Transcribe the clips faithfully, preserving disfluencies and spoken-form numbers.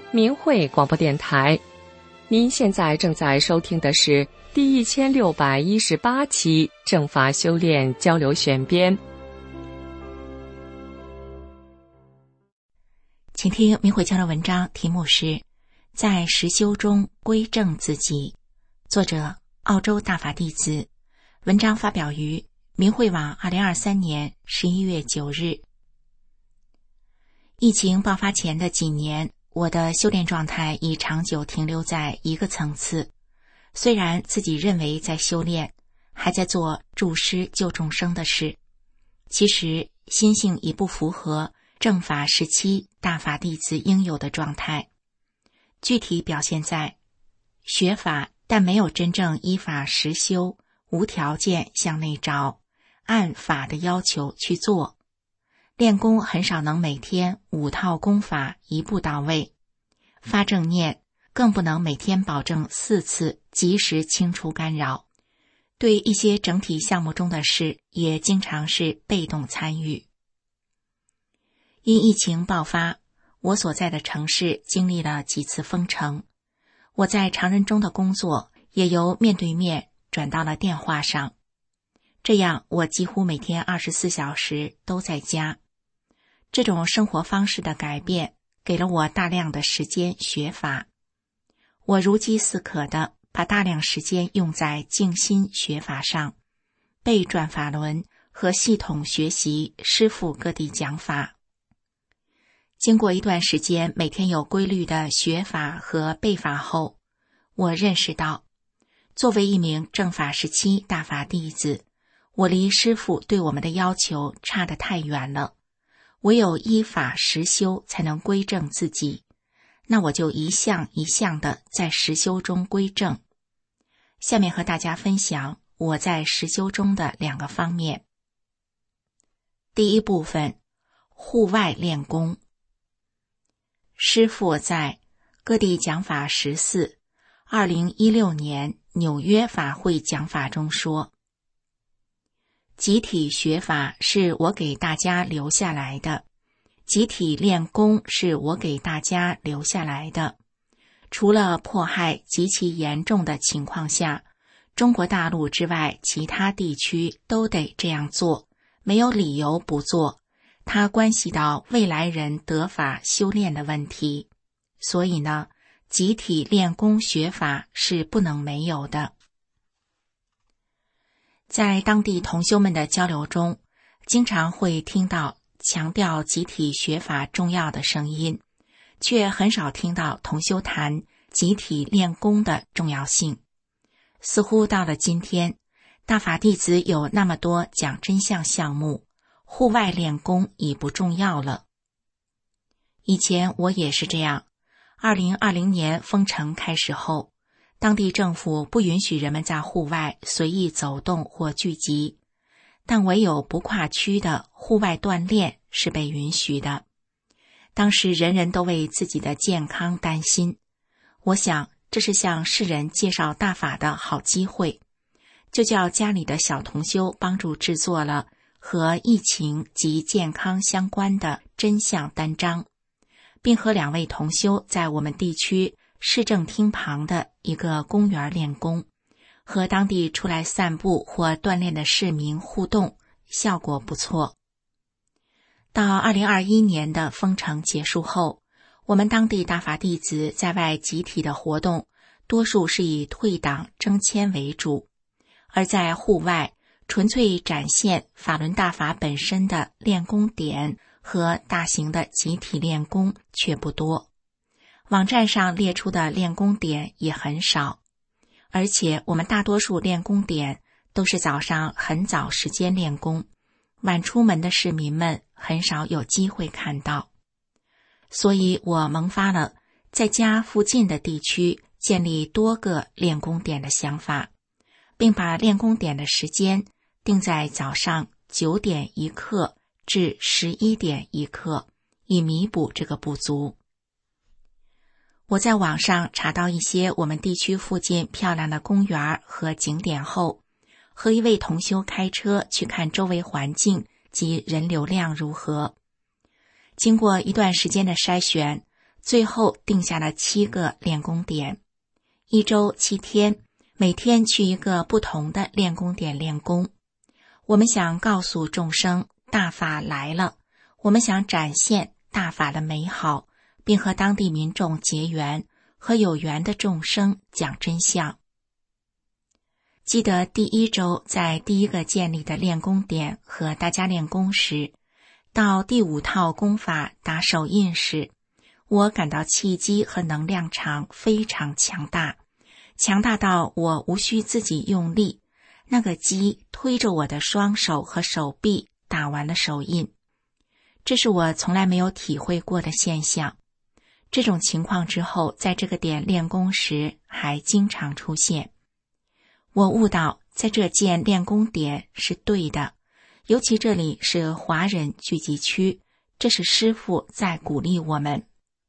明慧广播电台。您现在正在收听的是第一千六百一十八期正法修炼交流选编。 请听明慧交流文章，题目是在实修中归正自己，作者澳洲大法弟子，文章发表于明慧网二零二三年十一月九日。疫情爆发前的几年，我的修炼状态已长久停留在一个层次，虽然自己认为在修炼，还在做助师救众生的事，其实心性已不符合正法时期大法弟子应有的状态。具体表现在学法但没有真正依法实修，无条件向内找，按法的要求去做。练功很少能每天五套功法一步到位，发正念更不能每天保证四次及时清除干扰，对一些整体项目中的事也经常是被动参与。因疫情爆发，我所在的城市经历了几次封城，我在常人中的工作也由面对面转到了电话上，这样我几乎每天二十四小时都在家。这种生活方式的改变给了我大量的时间学法，我如饥似渴地把大量时间用在静心学法上，背转法轮和系统学习师父各地讲法。经过一段时间每天有规律的学法和背法后，我认识到，作为一名正法时期大法弟子，我离师父对我们的要求差得太远了。唯有依法实修才能归正自己，那我就一项一项的在实修中归正。下面和大家分享我在实修中的两个方面。第一部分，户外练功。师父在各地讲法十四二零一六年纽约法会讲法中说，集体学法是我给大家留下来的，集体练功是我给大家留下来的。除了迫害极其严重的情况下，中国大陆之外其他地区都得这样做，没有理由不做。它关系到未来人得法修炼的问题，所以呢，集体练功学法是不能没有的。在当地同修们的交流中，经常会听到强调集体学法重要的声音，却很少听到同修谈集体练功的重要性。似乎到了今天，大法弟子有那么多讲真相项目，户外练功已不重要了。以前我也是这样，二零二零年封城开始后，当地政府不允许人们在户外随意走动或聚集，但唯有不跨区的户外锻炼是被允许的。当时人人都为自己的健康担心，我想这是向世人介绍大法的好机会，就叫家里的小同修帮助制作了和疫情及健康相关的真相单章，并和两位同修在我们地区市政厅旁的一个公园练功，和当地出来散步或锻炼的市民互动，效果不错。到二零二一年的封城结束后，我们当地大法弟子在外集体的活动多数是以退党征迁为主，而在户外纯粹展现法轮大法本身的练功点和大型的集体练功却不多，网站上列出的练功点也很少，而且我们大多数练功点都是早上很早时间练功，晚出门的市民们很少有机会看到。所以我萌发了在家附近的地区建立多个练功点的想法，并把练功点的时间定在早上九点一刻至十一点一刻，以弥补这个不足。我在网上查到一些我们地区附近漂亮的公园和景点后，和一位同修开车去看周围环境及人流量如何。经过一段时间的筛选， 最后定下了七个练功点，一周七天，每天去一个不同的练功点练功。我们想告诉众生，大法来了，我们想展现大法的美好，并和当地民众结缘，和有缘的众生讲真相。记得第一周在第一个建立的练功点和大家练功时，到第五套功法打手印时，我感到气机和能量场非常强大，强大到我无需自己用力，那个机推着我的双手和手臂打完了手印。这是我从来没有体会过的现象。这种情况之后，在这个点练功时还经常出现。我悟到在这建练功点是对的，尤其这里是华人聚集区，这是师父在鼓励我们。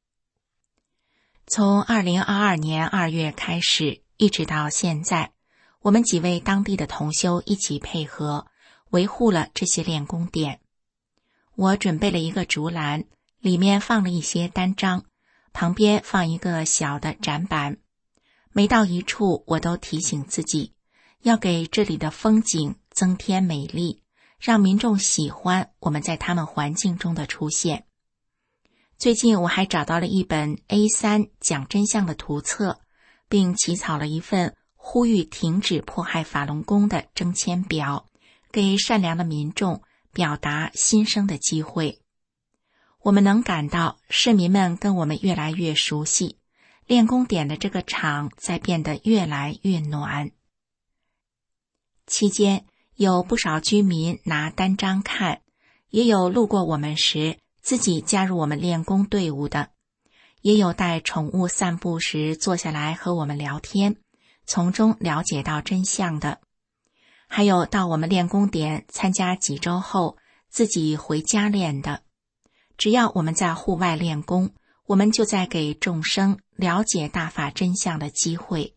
从二零二二年二月开始，一直到现在，我们几位当地的同修一起配合，维护了这些练功点。我准备了一个竹篮，里面放了一些单张，旁边放一个小的展板。每到一处，我都提醒自己，要给这里的风景增添美丽，让民众喜欢我们在他们环境中的出现。最近我还找到了一本 A 三 讲真相的图册，并起草了一份呼吁停止迫害法轮功的征签表，给善良的民众表达心声的机会。我们能感到市民们跟我们越来越熟悉，练功点的这个场在变得越来越暖。期间有不少居民拿单张看，也有路过我们时自己加入我们练功队伍的，也有带宠物散步时坐下来和我们聊天，从中了解到真相的，还有到我们练功点参加几周后自己回家练的。只要我们在户外练功，我们就在给众生了解大法真相的机会。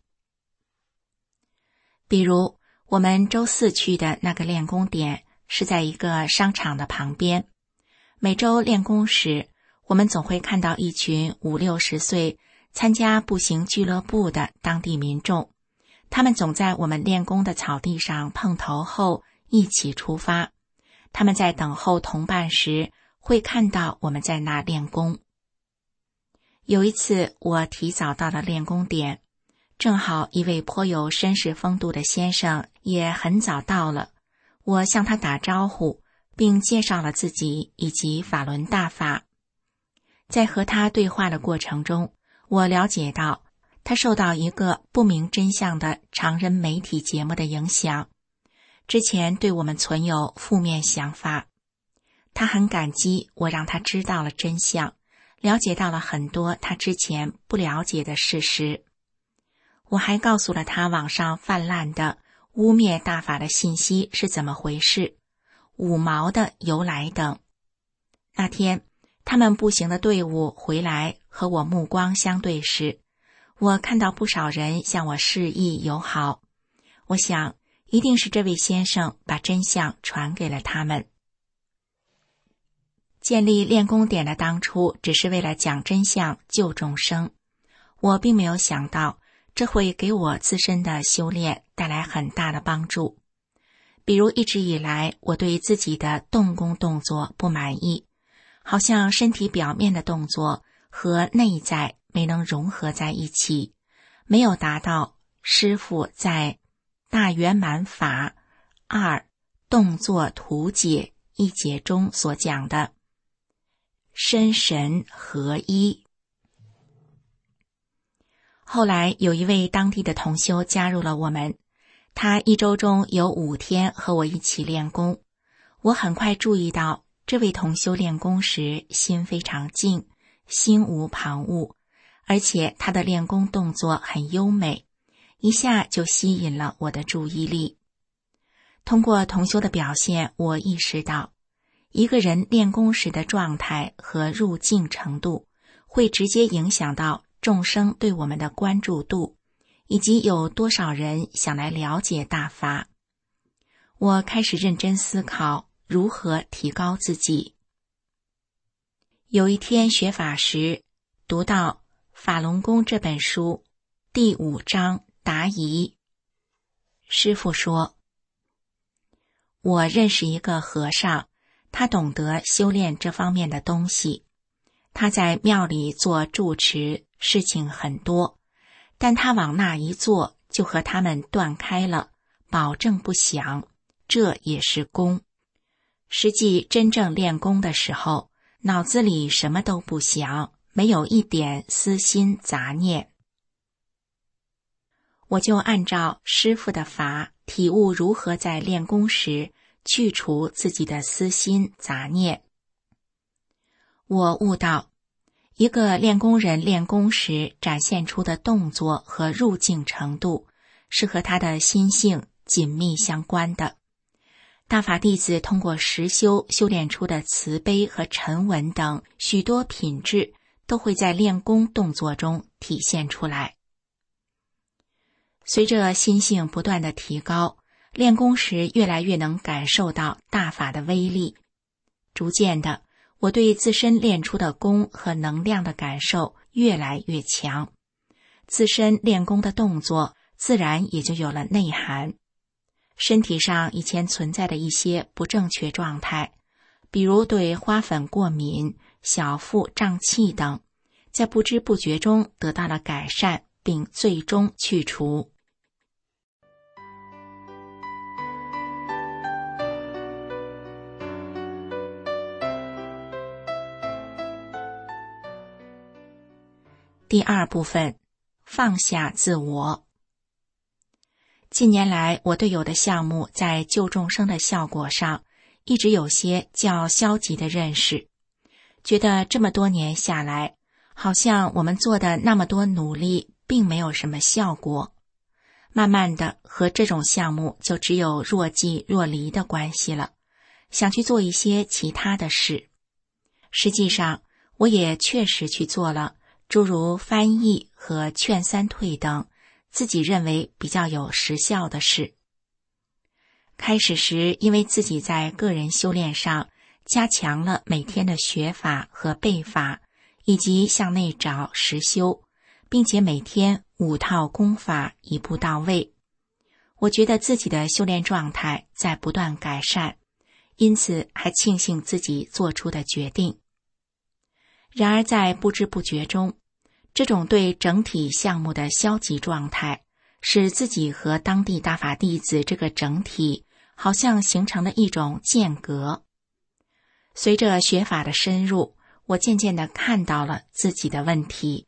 比如我们周四去的那个练功点是在一个商场的旁边。每周练功时，我们总会看到一群五六十岁参加步行俱乐部的当地民众，他们总在我们练功的草地上碰头后一起出发。他们在等候同伴时，会看到我们在那练功。有一次我提早到了练功点，正好一位颇有绅士风度的先生也很早到了。我向他打招呼，并介绍了自己以及法轮大法。在和他对话的过程中，我了解到他受到一个不明真相的常人媒体节目的影响，之前对我们存有负面想法。他很感激我让他知道了真相，了解到了很多他之前不了解的事实。我还告诉了他网上泛滥的污蔑大法的信息是怎么回事，五毛的由来等。那天他们步行的队伍回来和我目光相对时，我看到不少人向我示意友好。我想一定是这位先生把真相传给了他们。建立练功点的当初只是为了讲真相救众生，我并没有想到这会给我自身的修炼带来很大的帮助。比如一直以来我对自己的动功动作不满意，好像身体表面的动作和内在没能融合在一起，没有达到师父在大圆满法二动作图解一节中所讲的身神合一。后来有一位当地的同修加入了我们，他一周中有五天和我一起练功。我很快注意到这位同修练功时心非常静，心无旁骛，而且他的练功动作很优美，一下就吸引了我的注意力。通过同修的表现，我意识到一个人练功时的状态和入境程度会直接影响到众生对我们的关注度，以及有多少人想来了解大法。我开始认真思考如何提高自己。有一天学法时， 读到法轮功这本书第五章答疑。师父说，我认识一个和尚，他懂得修炼这方面的东西。他在庙里做住持，事情很多，但他往那一坐，就和他们断开了，保证不响，这也是功。实际真正练功的时候，脑子里什么都不想，没有一点私心杂念。我就按照师父的法，体悟如何在练功时去除自己的私心杂念。我悟到，一个练功人练功时展现出的动作和入境程度，是和他的心性紧密相关的。大法弟子通过实修修炼出的慈悲和沉稳等许多品质，都会在练功动作中体现出来。随着心性不断的提高，练功时越来越能感受到大法的威力。逐渐的，我对自身练出的功和能量的感受越来越强，自身练功的动作自然也就有了内涵。身体上以前存在的一些不正确状态，比如对花粉过敏、小腹胀气等，在不知不觉中得到了改善，并最终去除。第二部分，放下自我。近年来，我对有的项目在救众生的效果上，一直有些较消极的认识，觉得这么多年下来，好像我们做的那么多努力，并没有什么效果。慢慢的，和这种项目就只有若即若离的关系了，想去做一些其他的事。实际上，我也确实去做了诸如翻译和劝三退等自己认为比较有实效的事。开始时，因为自己在个人修炼上加强了每天的学法和背法，以及向内找实修，并且每天五套功法一步到位，我觉得自己的修炼状态在不断改善，因此还庆幸自己做出的决定。然而在不知不觉中，这种对整体项目的消极状态，使自己和当地大法弟子这个整体好像形成了一种间隔。随着学法的深入，我渐渐地看到了自己的问题。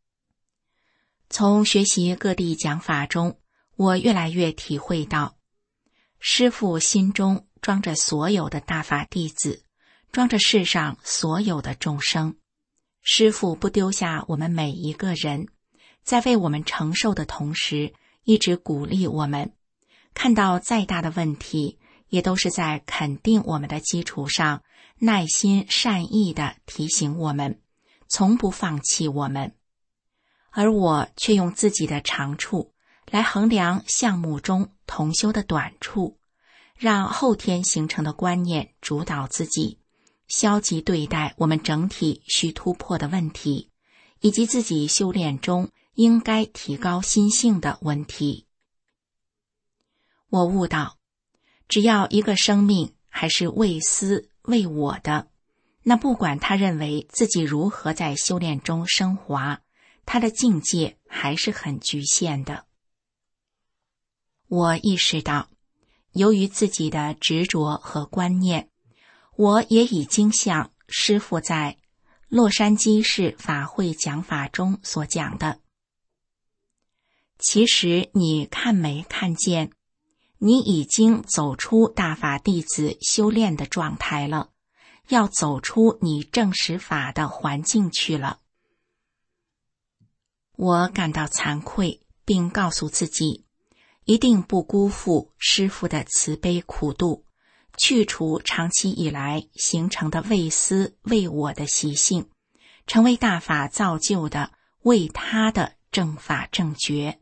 从学习各地讲法中，我越来越体会到，师父心中装着所有的大法弟子，装着世上所有的众生。师父不丢下我们每一个人，在为我们承受的同时，一直鼓励我们，看到再大的问题，也都是在肯定我们的基础上，耐心善意地提醒我们，从不放弃我们。而我却用自己的长处来衡量项目中同修的短处，让后天形成的观念主导自己，消极对待我们整体需突破的问题，以及自己修炼中应该提高心性的问题。我悟到，只要一个生命还是为私为我的，那不管他认为自己如何在修炼中升华，他的境界还是很局限的。我意识到，由于自己的执着和观念，我也已经像师父在洛杉矶市法会讲法中所讲的，其实你看没看见，你已经走出大法弟子修炼的状态了，要走出你正实法的环境去了。我感到惭愧，并告诉自己，一定不辜负师父的慈悲苦度，去除长期以来形成的为私为我的习性，成为大法造就的为他的正法正觉。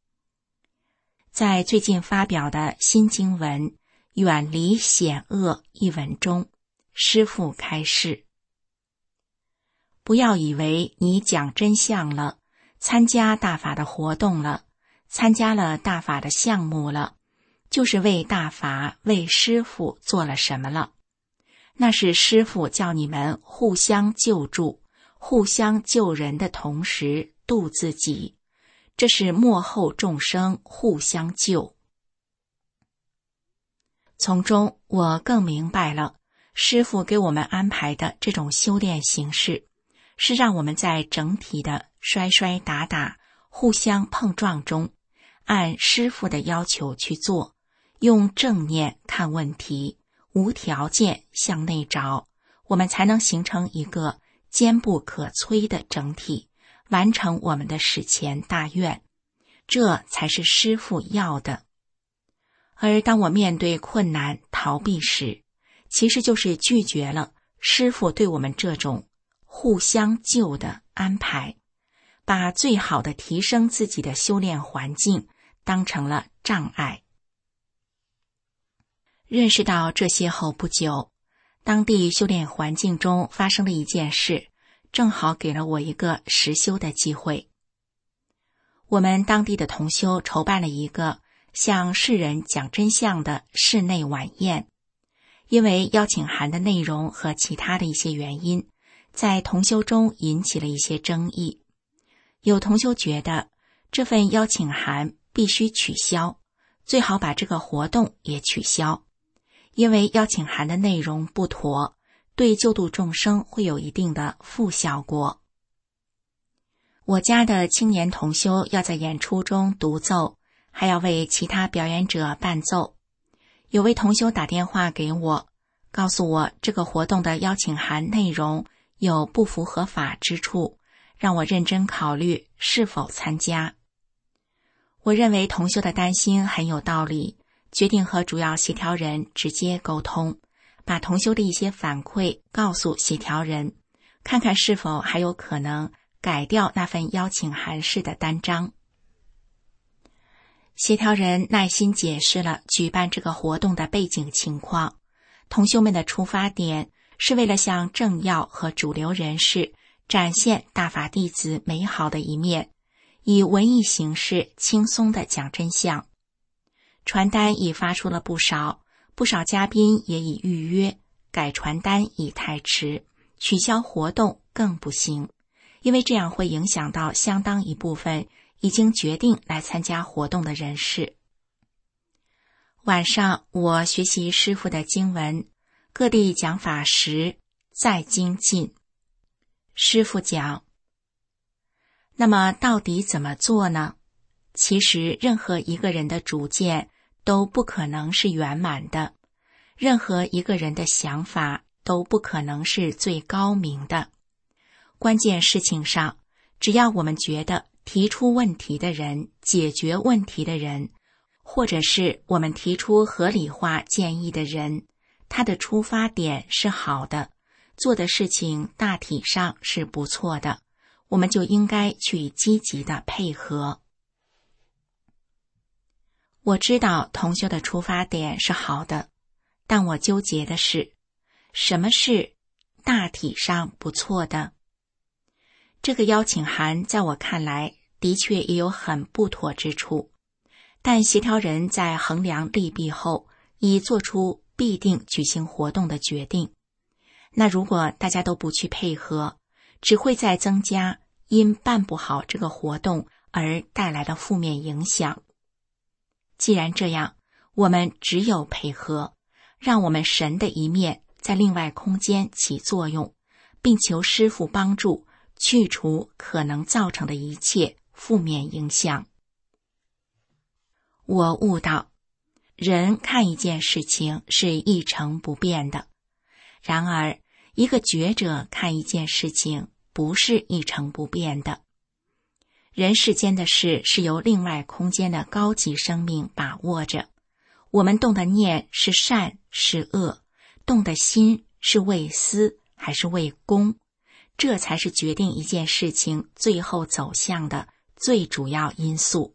在最近发表的新经文《远离险恶》一文中，师父开示： 不要以为你讲真相了，参加大法的活动了，参加了大法的项目了，就是为大法为师父做了什么了。那是师父叫你们互相救助，互相救人的同时度自己，这是末后众生互相救。从中我更明白了，师父给我们安排的这种修炼形式，是让我们在整体的摔摔打打、互相碰撞中，按师父的要求去做，用正念看问题，无条件向内找，我们才能形成一个坚不可摧的整体，完成我们的史前大愿。这才是师父要的。而当我面对困难逃避时，其实就是拒绝了师父对我们这种互相救的安排，把最好的提升自己的修炼环境当成了障碍。认识到这些后不久，当地修炼环境中发生了一件事，正好给了我一个实修的机会。我们当地的同修筹办了一个向世人讲真相的室内晚宴，因为邀请函的内容和其他的一些原因，在同修中引起了一些争议。有同修觉得这份邀请函必须取消，最好把这个活动也取消，因为邀请函的内容不妥，对救度众生会有一定的负效果。我家的青年同修要在演出中独奏，还要为其他表演者伴奏。有位同修打电话给我，告诉我这个活动的邀请函内容有不符合法之处，让我认真考虑是否参加。我认为同修的担心很有道理，决定和主要协调人直接沟通，把同修的一些反馈告诉协调人，看看是否还有可能改掉那份邀请函式的单张。协调人耐心解释了举办这个活动的背景情况，同修们的出发点是为了向政要和主流人士展现大法弟子美好的一面，以文艺形式轻松地讲真相。传单已发出了不少，不少嘉宾也已预约，改传单已太迟，取消活动更不行，因为这样会影响到相当一部分已经决定来参加活动的人士。晚上我学习师父的经文，各地讲法时再精进。师父讲，那么到底怎么做呢？其实任何一个人的主见都不可能是圆满的，任何一个人的想法都不可能是最高明的。关键事情上，只要我们觉得提出问题的人、解决问题的人，或者是我们提出合理化建议的人，他的出发点是好的，做的事情大体上是不错的，我们就应该去积极的配合。我知道同修的出发点是好的，但我纠结的是，什么是大体上不错的？这个邀请函在我看来的确也有很不妥之处，但协调人在衡量利弊后，已做出必定举行活动的决定。那如果大家都不去配合，只会再增加因办不好这个活动而带来的负面影响。既然这样，我们只有配合，让我们神的一面在另外空间起作用，并求师父帮助去除可能造成的一切负面影响。我悟到，人看一件事情是一成不变的，然而一个觉者看一件事情不是一成不变的。人世间的事是由另外空间的高级生命把握着，我们动的念是善是恶，动的心是为私还是为公，这才是决定一件事情最后走向的最主要因素。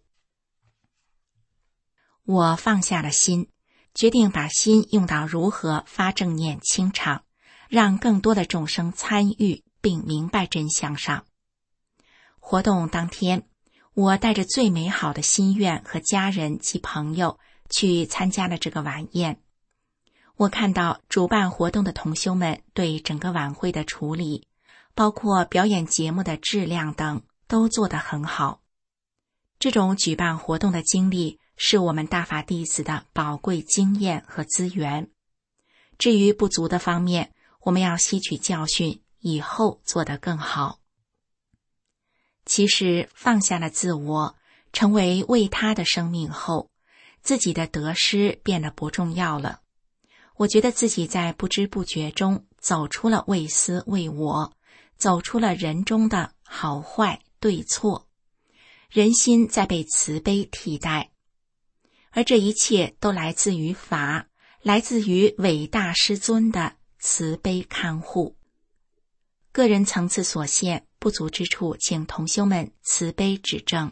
我放下了心，决定把心用到如何发正念清场，让更多的众生参与并明白真相上。活动当天，我带着最美好的心愿和家人及朋友去参加了这个晚宴。我看到主办活动的同修们对整个晚会的处理，包括表演节目的质量等，都做得很好。这种举办活动的经历是我们大法弟子的宝贵经验和资源。至于不足的方面，我们要吸取教训，以后做得更好。其实放下了自我，成为为他的生命后，自己的得失变得不重要了。我觉得自己在不知不觉中走出了为私为我，走出了人中的好坏对错，人心在被慈悲替代。而这一切都来自于法，来自于伟大师尊的慈悲看护。个人层次所限，不足之处，请同修们慈悲指正。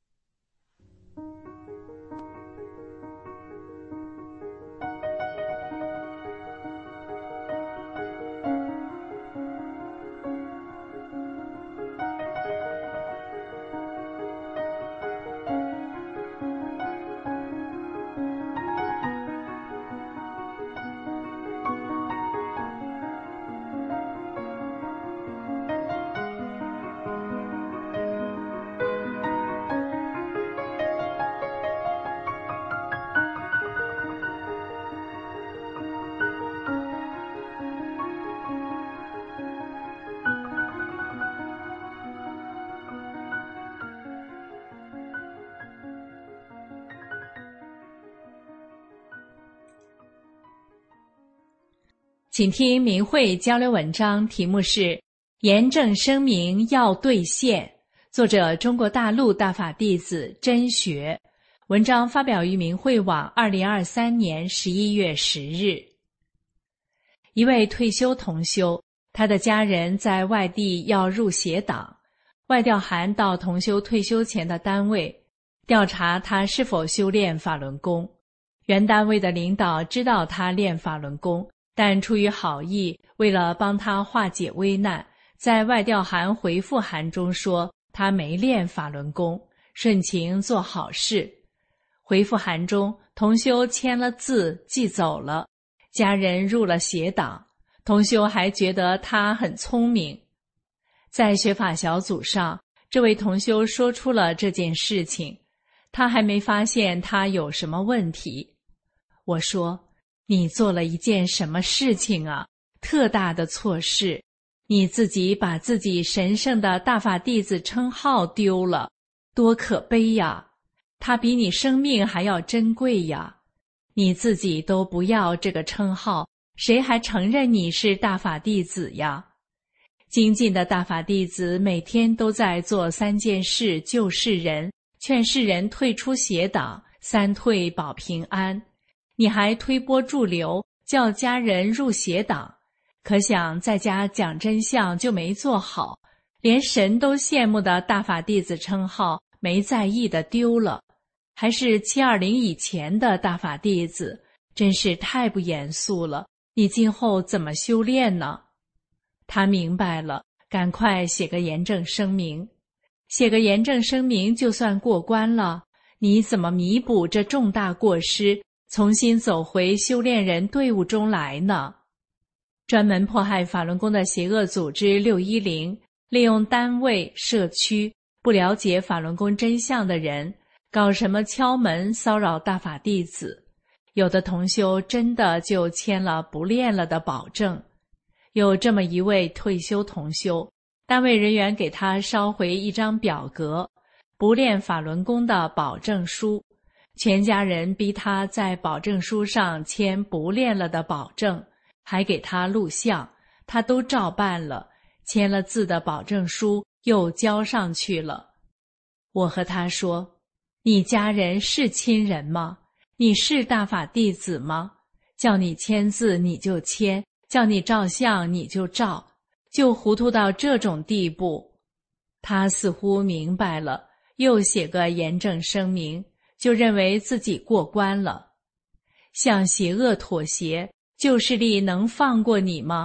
请听明慧交流文章，题目是严正声明要兑现，作者中国大陆大法弟子真学。文章发表于明慧网二零二三年十一月十日。一位退休同修，他的家人在外地要入协党，外调函到同修退休前的单位，调查他是否修炼法轮功。原单位的领导知道他练法轮功，但出于好意，为了帮他化解危难，在外调函回复函中说他没练法轮功，顺情做好事。回复函中，同修签了字寄走了，家人入了协党，同修还觉得他很聪明。在学法小组上，这位同修说出了这件事情，他还没发现他有什么问题。我说，你做了一件什么事情啊？特大的错事，你自己把自己神圣的大法弟子称号丢了，多可悲呀！它比你生命还要珍贵呀！你自己都不要这个称号，谁还承认你是大法弟子呀？精进的大法弟子每天都在做三件事救世人，劝世人退出邪党，三退保平安。你还推波助流，叫家人入邪党，可想在家讲真相就没做好，连神都羡慕的大法弟子称号没在意的丢了，还是七二零以前的大法弟子，真是太不严肃了，你今后怎么修炼呢？他明白了，赶快写个严正声明。写个严正声明就算过关了，你怎么弥补这重大过失，重新走回修炼人队伍中来呢？专门迫害法轮功的邪恶组织六一零，利用单位、社区不了解法轮功真相的人，搞什么敲门骚扰大法弟子。有的同修真的就签了不练了的保证。有这么一位退休同修，单位人员给他捎回一张表格，不练法轮功的保证书，全家人逼他在保证书上签不练了的保证，还给他录像，他都照办了，签了字的保证书又交上去了。我和他说，你家人是亲人吗？你是大法弟子吗？叫你签字你就签，叫你照相你就照，就糊涂到这种地步。他似乎明白了，又写个严正声明，就认为自己过关了。向邪恶妥协，旧势力能放过你吗？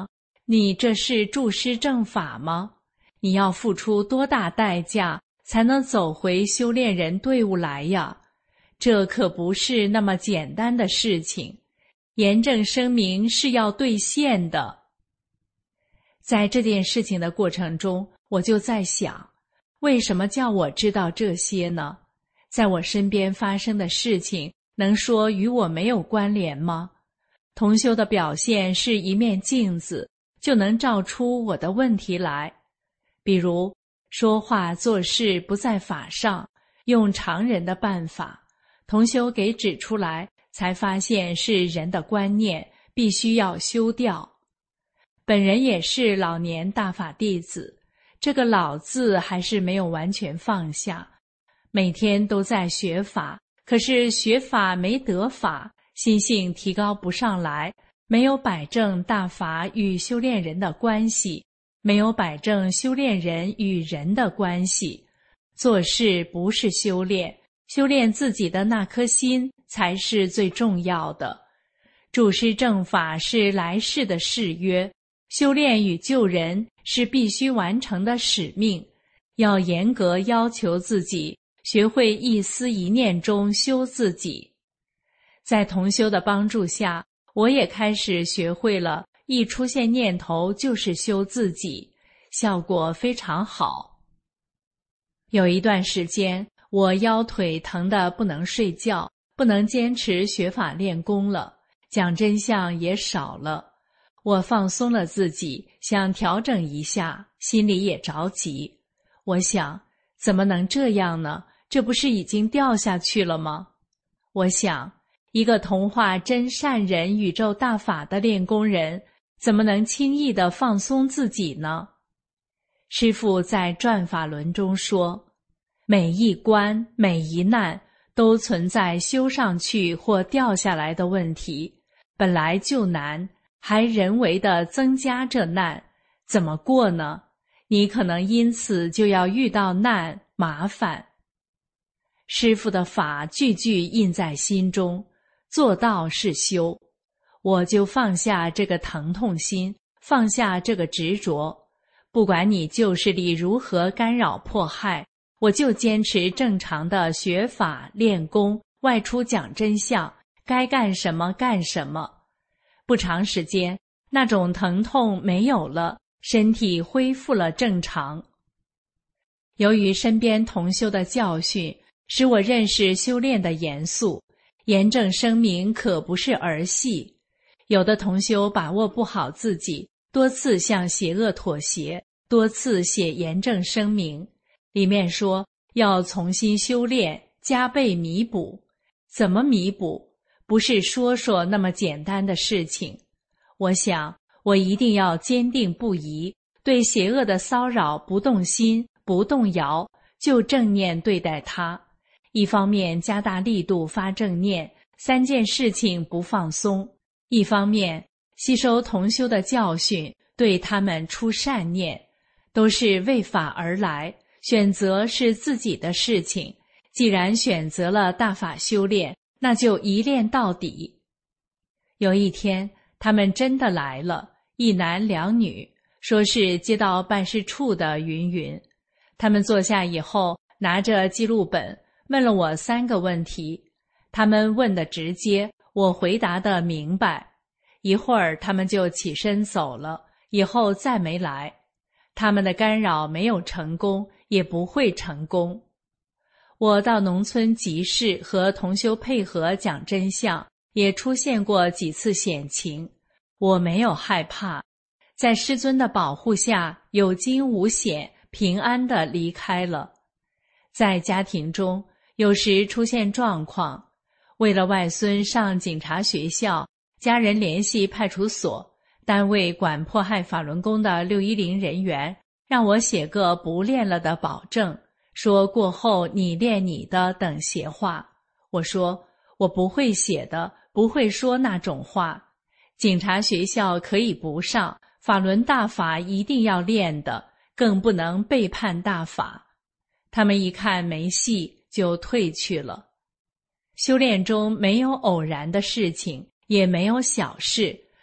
你这是注师正法吗？你要付出多大代价才能走回修炼人队伍来呀？这可不是那么简单的事情，严正声明是要兑现的。在这件事情的过程中，我就在想，为什么叫我知道这些呢？在我身边发生的事情，能说与我没有关联吗？同修的表现是一面镜子，就能照出我的问题来。比如说话做事不在法上，用常人的办法，同修给指出来，才发现是人的观念，必须要修掉。本人也是老年大法弟子，这个老字还是没有完全放下，每天都在学法，可是学法没得法，心性提高不上来，没有摆正大法与修炼人的关系，没有摆正修炼人与人的关系。做事不是修炼，修炼自己的那颗心才是最重要的。注师正法是来世的誓约，修炼与救人是必须完成的使命，要严格要求自己，学会一思一念中修自己。在同修的帮助下，我也开始学会了一出现念头就是修自己，效果非常好。有一段时间，我腰腿疼得不能睡觉，不能坚持学法练功了，讲真相也少了。我放松了自己，想调整一下，心里也着急。我想，怎么能这样呢？这不是已经掉下去了吗？我想，一个同化真善人宇宙大法的练功人，怎么能轻易地放松自己呢？师父在转法轮中说，每一关每一难都存在修上去或掉下来的问题，本来就难，还人为地增加这难，怎么过呢？你可能因此就要遇到难麻烦。师父的法句句印在心中，做到是修。我就放下这个疼痛心，放下这个执着，不管你旧势力如何干扰迫害，我就坚持正常的学法练功，外出讲真相，该干什么干什么。不长时间，那种疼痛没有了，身体恢复了正常。由于身边同修的教训，使我认识修炼的严肃，严正声明可不是儿戏。有的同修把握不好自己，多次向邪恶妥协，多次写严正声明，里面说要重新修炼，加倍弥补。怎么弥补？不是说说那么简单的事情。我想，我一定要坚定不移，对邪恶的骚扰不动心，不动摇，就正念对待它。一方面加大力度发正念，三件事情不放松；一方面吸收同修的教训，对他们出善念，都是为法而来，选择是自己的事情。既然选择了大法修炼，那就一练到底。有一天，他们真的来了，一男两女，说是接到办事处的云云。他们坐下以后，拿着记录本，问了我三个问题。他们问的直接，我回答的明白。一会儿他们就起身走了，以后再没来。他们的干扰没有成功，也不会成功。我到农村集市和同修配合讲真相，也出现过几次险情，我没有害怕，在师尊的保护下，有惊无险，平安地离开了。在家庭中，有时出现状况，为了外孙上警察学校，家人联系派出所，单位管迫害法轮功的六一零人员，让我写个不练了的保证，说过后你练你的等邪话。我说我不会写的，不会说那种话。警察学校可以不上，法轮大法一定要练的，更不能背叛大法。他们一看没戏，就退去了。修炼中没有偶然的事情，也没有小事，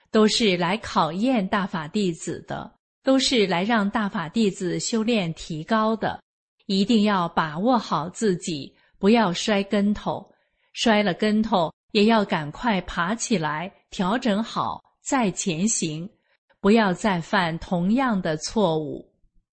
都是来考验大法弟子的，都是来让大法弟子修炼提高的。一定要把握好自己，不要摔跟头，摔了跟头也要赶快爬起来，调整好再前行，不要再犯同样的错误。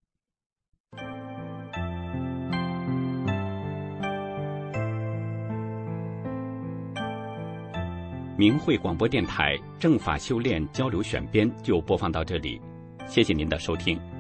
明慧广播电台正法修炼交流选编就播放到这里，谢谢您的收听。